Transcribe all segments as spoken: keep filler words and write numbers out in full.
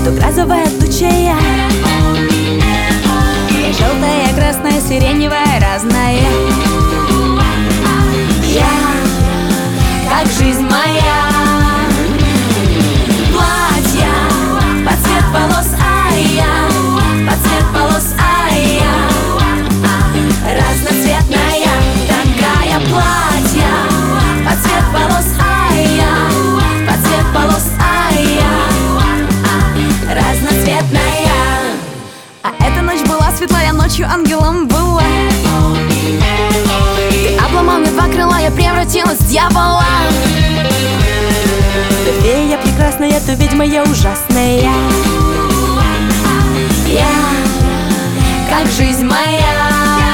вдруг розовая, тучая. Я желтая, красная, сиреневая, разная. Я, как жизнь моя. Платья под цвет волос, а я под цвет волос, а я разноцветная такая. Платья под цвет волос, а я под цвет волос, а я разноцветная. А эта ночь была светлая, ночью ангелом была. Ты обломал мне два крыла, я превратилась в дьявола. То фея прекрасная, то ведьма я ужасная. Я, как жизнь моя.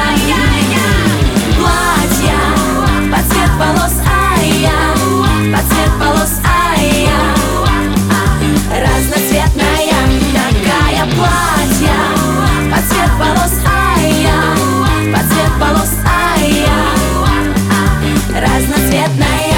Платья под цвет волос, а я под цвет волос, а я разноцветная такая. Платья под цвет волос, а я под цвет волос, а я разноцветная.